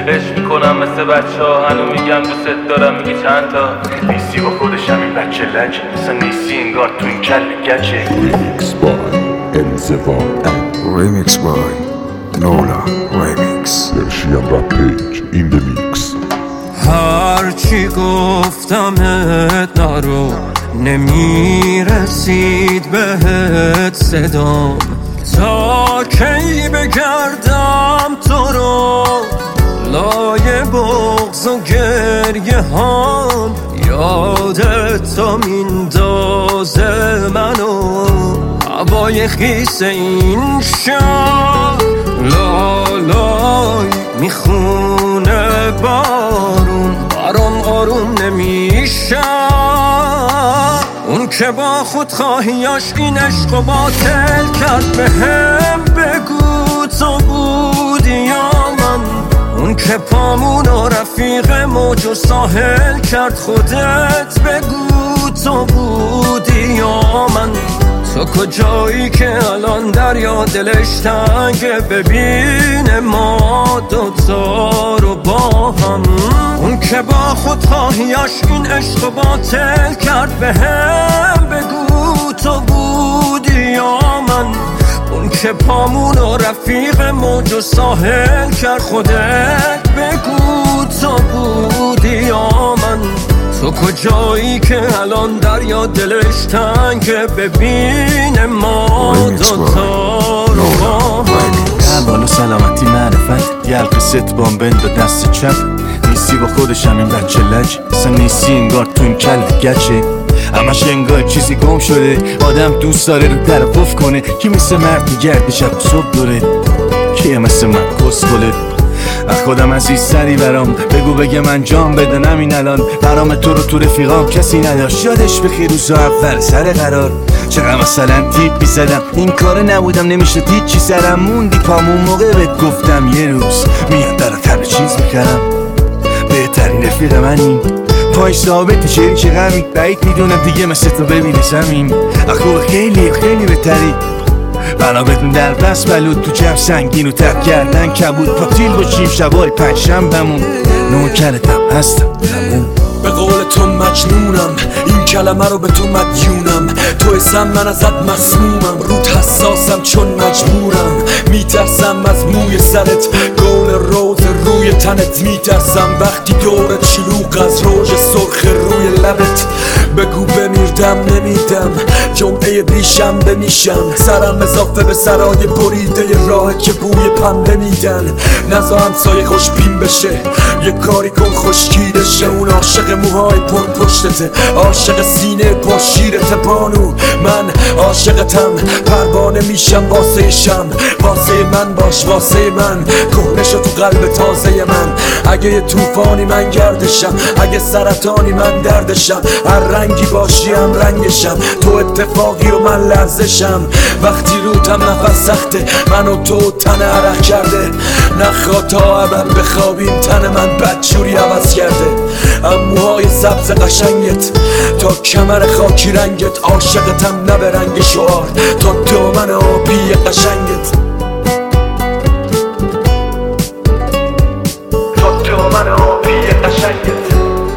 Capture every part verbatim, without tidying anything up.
عشق میکنم مثل بچه ها، هنو میگم دوست دارم میگی چند تا. نیستی با خودش همین بچه لج، مثلا نیستی انگار تو این کل گچه. Remix by Enzevan Remix by Nola Remix. Persian Rap Page in the mix. هرچی گفتمت نرو، نمیرسید بهت صدام. تا کی بگردم تو رو لای بغض و گریه هام، یادت تا میندازه منو هوای خیس این شهر. لالای میخونه بارون، برام آروم نمیشه. اون که با خودخواهیاش این عشق و باطل کرد، به هم بگو تو بودی یا من. اون که پامون و رفیق موج و ساحل کرد، خودت بگو تو بودی یا من. تو کجایی که الان دریا دلش تنگه، ببینه ما دوتا رو با هم. اون که با خودخواهیاش این عشق و باطل کرد، به هم بگو تو بودی یا من. اون که پامون و رفیق موج و ساحل کرد، خودت بگو تو بودی یا من. تو کجایی که الان دریا دلش تنگه، ببینه ما دوتا رو با هم. احوال و سلامتی معرفت، یلق ست بامبند و دست چپ. نیستی با خودش همین بچه لج، اصلا نیستی انگار تو این کل گچه. همش انگار چیزی گم شده، آدم دوست داره رو در قف کنه. کی مثل مرد میگرده شب صبح دوره، کیه مثل من کس گله. از خودم عزیز سری برام بگو بگه من جام بدنم این الان. برام تو رو تو رفیقام کسی نداشت، یادش بخیر روزا اول سر قرار. چقدر مثلا تیپ بیزدم، این کار نبودم نمیشه دید چی سرم موندی پامون موقع بهت گفتم یه روز میاد برات همه چیز میکردم. بهترین رفیق منی، پای ثابت شریک غمی، بعید میدونم دیگه مثل تو ببینه زمین. اخو خیلی خیلی بهتری، بنا بدون در بس بلود تو جمع سنگین و تک کردن کبود. پاتیل باشیم شبای پنجشنبه‌مون، نوکرتم هستم تموم. به قول تو مجنونم، این کلمه رو به تو مدیونم. تو اسم من ازت مسمومم، رود حساسم چون مجبورم. میترسم از موی سرت، گل روز روی تنت. میترسم وقتی دورت شلوغ از روژ سرخ روی لبت. بگو بمیردم نمیدم، جمعه بیشنبه میشم. سرم اضافه به سرای بریده راه که بوی پنبه میدن. نزا همسایه خوش بین بشه، یه کاری کن خشکیده شه. اون عاشق موهای پر پشتته، عاشق سینه پر شیرت بانو. من عاشقتم، پروانه میشم واسه شم. واسه من باش واسه من، کهنه شو تو قلب تازه من. اگه یه توفانی من گردشم، اگه سرطانی من دردشم. هر رنگی باشی هم رنگشم، تو اتفاقی و من لرزشم. وقتی روتم نفس سخته، من و تو تن عرق کرده. نخواه تا ابد بخوابیم، تن من بدجوری عوض کرده. اموهای سبز قشنگت تا کمر خاکی رنگت. عاشقتم نه به رنگ شعار، تا دامن آبی قشنگت. تا دامن آبی قشنگت.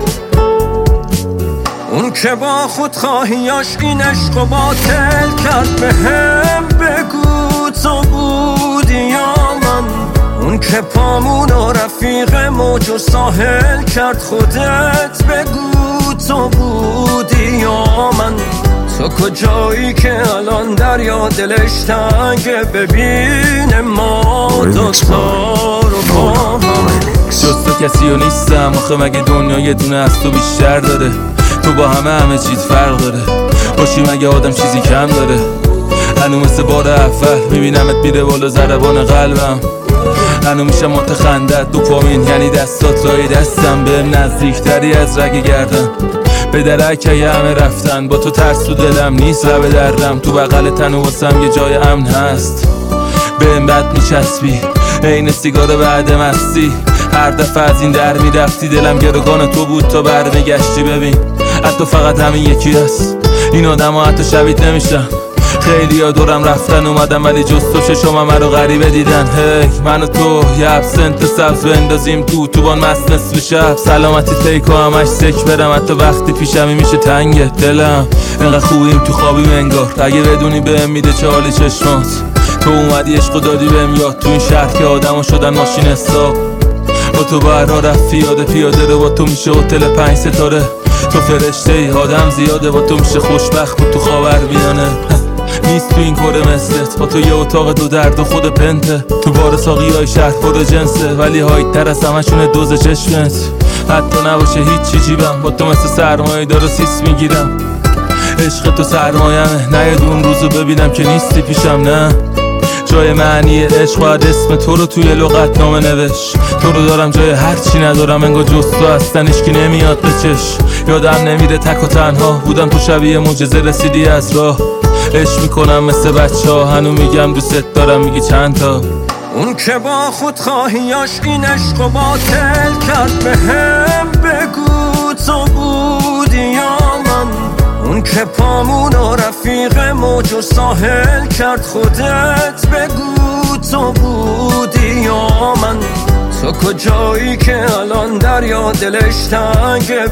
اون که با خودخواهیاش این عشق و باطل کرد، به هم بگو تو بودی یا من. اون که پامون و رفیق موج و ساحل کرد، خودت بگو تو بودی یا من. تو کجایی که الان دریا دلش تنگه، ببینه ما دوتا رو با هم. جز تو کسی و نیستم، آخه مگه دنیا یه دونه از تو بیشتر داره؟ تو با همه همه چیز فرق داره، باشی مگه آدم چیزی کم داره؟ هنو مثل بار اول میبینمت میره بالا ضربان قلبم. هنو میشه متخندت دوپامین، یعنی دستات لای دستم. به نزدیکتری از رگ گردن، به درکه همه رفتن. با تو ترس تو دلم نیست، لبه دردم تو بغل تن و واسم یه جای امن هست. به این بد میچسبی، عین سیگار بعد مستی. هر دفعه از این در میرفتی، دلم گروگان تو بود تا برمیگشتی. ببین حتی فقط همین یکی هست، این آدم ها حتی شبیه نمیشن. خیلی ها دورم رفتن اومدم ولی جز تو چشمم منو غریبه دیدن. هی من و تو یه ابسنت سبز بندازیم تو توبان مست نصف شب، سلامتی تیکو همش سک برم حتی وقتی پیشمی میشه تنگه دلم. اینقدر خوبیم تو خوابیم انگار، اگه بدونی بهم میده چه حال چشمات. تو اومدی عشقو دادی بهم یاد، تو این شهر که آدمو شدن ماشین حساب. با تو برا رفت پیاده پیاده رو، با تو میشه هتل پنج ستاره. تو فرشته ای آدم زیاده، با تو میشه خوشبخت بود تو خاورمیانه. نیست تو این کره مثلت، با تو یه اتاق دو درد و خود پنته. تو بار ساقی های شهر پر جنسه ولی هایت تر از همشونه دوز چشمت. حتی نباشه هیچ جیبم، با تو مثل سرمایه دارو سیس میگیرم. عشق تو سرمایمه، نه اون روزو ببینم که نیستی پیشم. نه جای معنی عشق باید اسم تو رو توی لغت نامه نوشت. تو رو دارم جای هرچی ندارم، انگار جز تو هستنش که نمیاد به چش. یادم نمیره تک و تنها بودم، تو شبیه معجزه رسیدی از راه. عشق میکنم مثل بچه ها، هنو میگم دوست دارم میگی چند تا. اون که با خودخواهیاش این عشق و باطل کرد به هم بگو تو بودی یا من. اون که پامون و رفیق موج و ساحل کرد خودت بگو تو بودی یا من. تو کجایی که الان دریا دلش تنگه،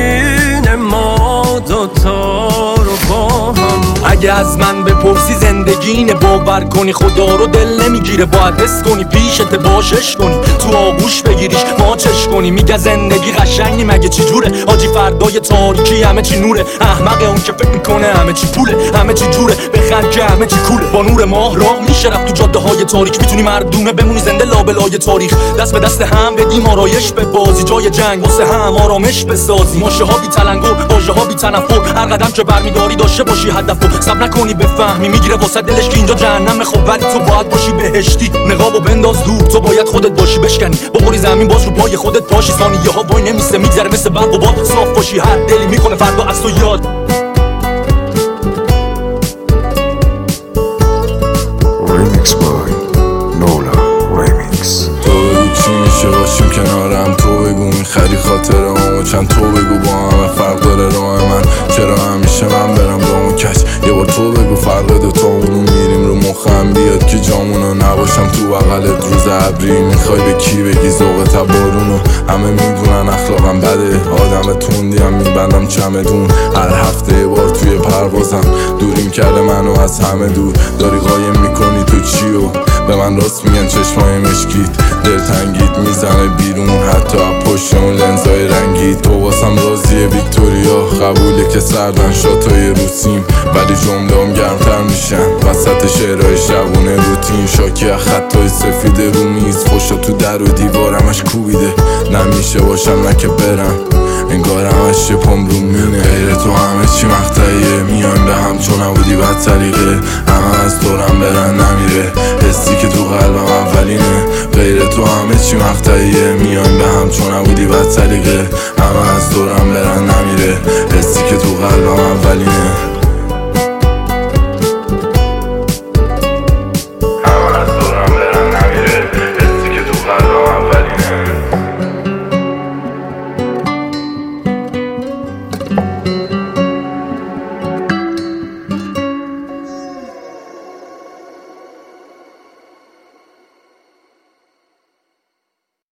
ببین ما دوتا رو با هم. اگه از من بپرسی زندگی اینه، باور کنی خدا رو دل نمیگیره. باید حس کنی پیشت باشش کنی، تو آغوش بگیریش ماچش کنی. میگه زندگی قشنگی مگه چی جوره، آجی فردای تاریکی همه چی نوره. احمقه اون که فکر میکنه همه چی پوله، همه چی جوره بخند که همه چی کوله. با نور ماه راه میشه رفت تو جاده های تاریک، میتونی مردونه بمونی زنده لابلای تاریخ. دست به دست هم بدیم آرایش به بازی، جای جنگ واسه هم آرامش بسازی. ماشه ها بی تلنگر، واژه ها بی تنفر، هر قدم که برمیداری داشته باشی هدف. صبر نکنی بفهمی میگیره واسه دلش که اینجا جهنم. خب ولی تو باید باشی بهشتی، نقابو بنداز دور، تو باید خودت باشی بشکنی. بخوری زمین باز رو پای خودت پاشی، ثانیه ها وای نمیسته میگذره مثل برق و باد. صاف باشی هر دلی میکنه فردا از تو یاد. Remix by Nola Remix. تو بگو چی میشه باشیم کنارم، تو بگو میخری خاطره همو چند. تو بگو با همه فرق داره راه من، چرا همیشه من برم رامو کش. یه بار تو بگو فرق دوتامونو میریم رو مخم، بیاد که جامونو نباشم تو بغلت روز ابری. میخوای به کی بگی ذوق تبارونو، همه میدونن اخلاقم بده. آدم توندیم میبندم چمدون، هر هفته یه بار توی پروازم. دوریم کرده منو از همه دور، داری قایم میکنی تو چیو. به من راست میگن چشمای مشکیت، دلتنگیت میزنه بیرون حتی پشت اون لنزای رنگی. تو واسم رازیه ویکتوریا، قبوله که سردن شاتای روسیم ولی جمله هم گرمتر میشن وسط شعرهای شبونه روتین. شاکی از خطای سفید رو میز، خوشا تو در و دیوارمش کوبیده. نمیشه باشم نه که برم، انگار همش پام رو مینه. غیر تو همه چی مقطعیه، میایم به هم چون نبودی بد طریقه. همه از دورم برن نمیره، حسی که تو قلبم اولینه. غیر تو همه چی مقطعیه، میایم به هم چون نبودی بد طریقه. همه از دورم برن نمیره، حسی که تو قلبم اولینه.